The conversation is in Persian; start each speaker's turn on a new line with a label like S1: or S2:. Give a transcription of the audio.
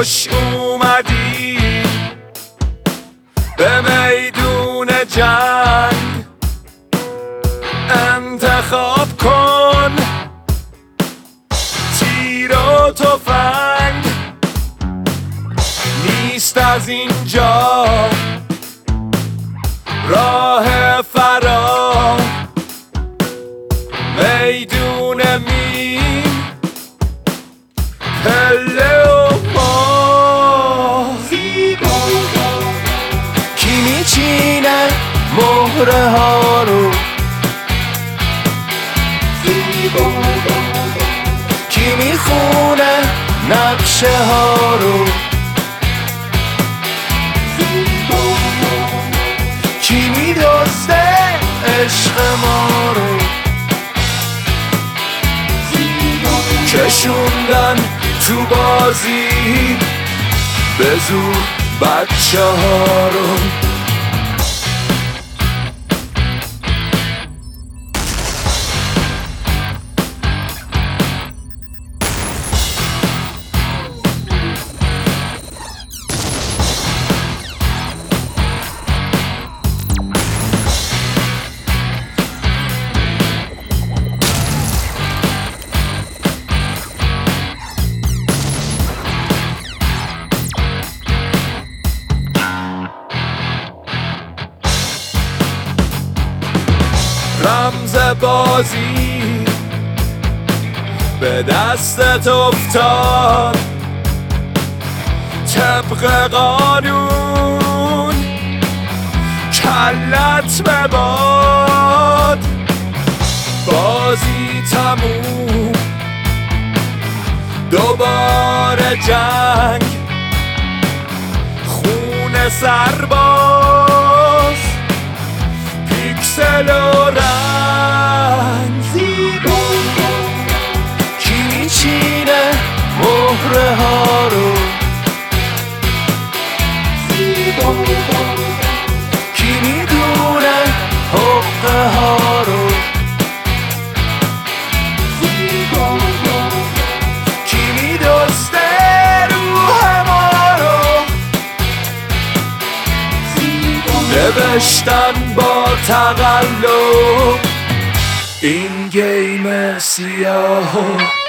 S1: خوش اومدی به میدون جنگ، انتخاب کن تیر و تفنگ. نیست از اینجا راه فرار، میدون مین پله و ما. کی میچینه مهره ها رو، کی میخونه نقشه ها رو، کی میدزده عشق ما رو. کشوندن تو بازی به زور بچه ها رو. رمز بازی به دستت افتاد، طبق قانون کلت بباد. بازی تموم، دوباره جنگ، خون سرباز، پیکسل و رنگ. کی میچینه مهره ها رو، کی میدونه حقه ها رو، کی میدزده روح ما رو. نوشتن با تقلب این گیم سیاه.